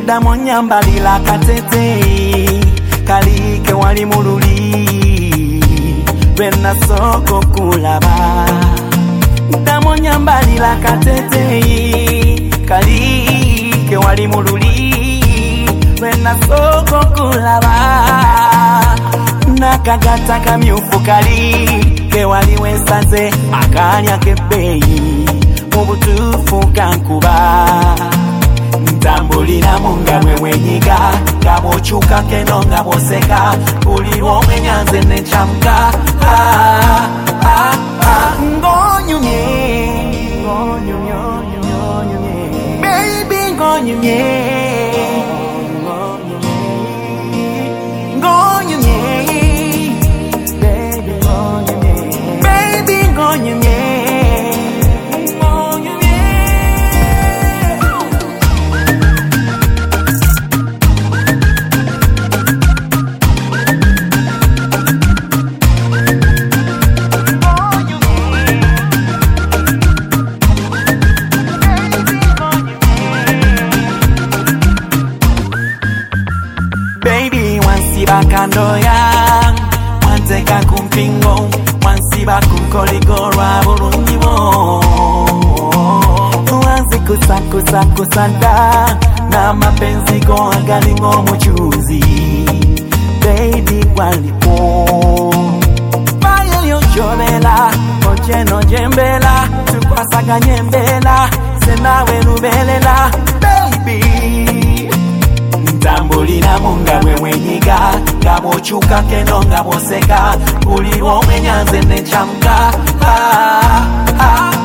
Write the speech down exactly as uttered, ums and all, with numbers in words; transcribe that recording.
Damo nyambalila katete kalike wali mululi Bena soko kulaba Damo nyambalila katete kalike wali mululi Bena soko kulaba Nakagata kamyufu kali ke wali wesaze akanya kebeyi Mubutufu kankuba Tambulina munga mwenyiga Gabo chuka kenonga boseka Uli wome nyanze nechamka Ah, ah, ah Ngonyumye Ngonyumye Ngonyumye Baby ngonyumye Ngonyumye Baby ngonyumye Baby ngonyumye Bakando ya Wanteka kumpingo Wansiba kumkoligorwa burungibo Wansi kusa kusa kusanda Na mapenzi ko agalingo muchuzi Baby walipo Bayo yo jobela Ocheno jembela Tukwasaga nyembela Senawe nubelela Baby Tambulina munga mwenyiga Gabo chuka kenonga boseka Uli wome nyanze nechamka Ah, ah